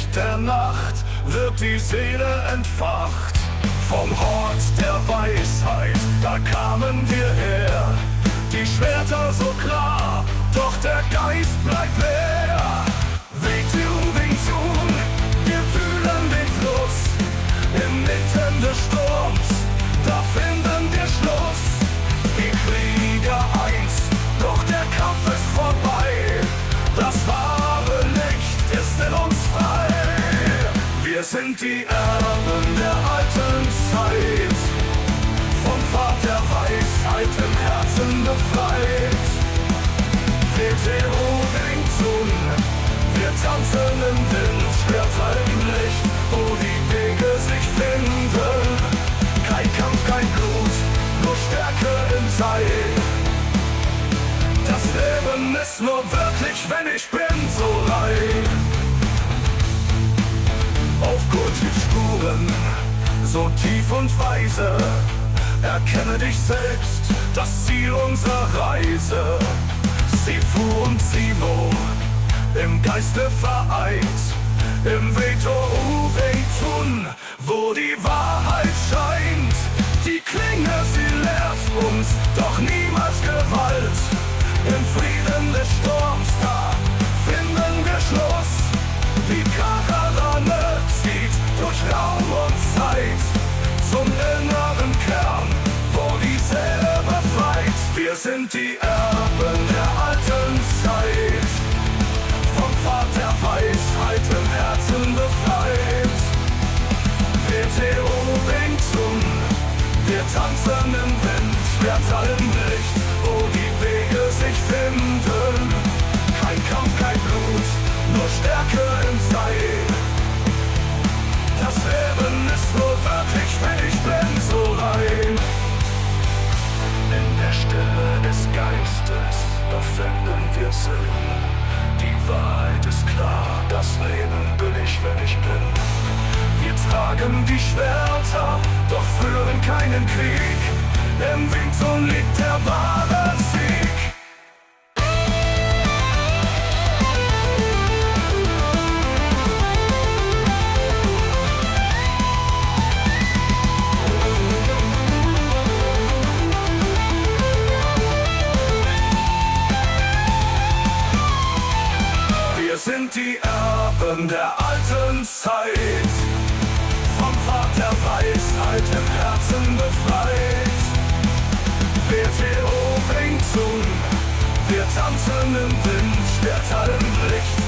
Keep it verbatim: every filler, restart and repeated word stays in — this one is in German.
der Nacht wird die Seele entfacht. Vom Hort der Weisheit, da kamen wir her. Die Schwerter so klar, doch der Geist bleibt leer. Wing Tsun, Wing Tsun, wir fühlen den Fluss. Inmitten des Sturms, da finden wir Schluss. Die Krieger eins, doch der Kampf ist vorbei. Das wahre Licht ist in uns frei. Wir sind die Erben der alten Zeit, vom Pfad der Weisheit im Herzen befreit. W T O Wing Tsun, wir tanzen im Wind, Schwerter im Licht, wo die Wege sich finden. Kein Kampf, kein Blut, nur Stärke im Seil. Das Leben ist nur wirklich, wenn ich bin, so rein. Auf Kultivspuren, so tief und weise, erkenne dich selbst, das Ziel unserer Reise. Sifu und Simo, im Geiste vereint, im W T O Wing Tsun, wo die Wahrheit scheint. Die Klinge, sie lehrt uns, doch niemals Gewalt. Im Frieden des Sturms, da finden wir Schluss. Wie Karawane zieht durch Raum und Zeit zum inneren Kern, wo die Seele befreit. Wir sind die Erben der alten Zeit, vom Pfad der Weisheit im Herzen befreit. W T O Wing Tsun, wir tanzen im Wind, Schwerter im Licht, wo die Wege sich finden. Kein Kampf, kein Blut, nur Stärke im Seil. Das Leben ist nur wirklich, wenn ich bin, so rein. In der Stille des Geistes, da finden wir Sinn. Die Wahrheit ist klar, das Leben bin ich, wenn ich bin. Wir tragen die Schwerter, doch führen keinen Krieg. Im Wing Tsun liegt der wahre Sieg. Wir sind die Erben der alten Zeit, vom Pfad der Weisheit im Herzen befreit. W T O Wing Tsun, wir tanzen im Wind, Schwerter im Licht,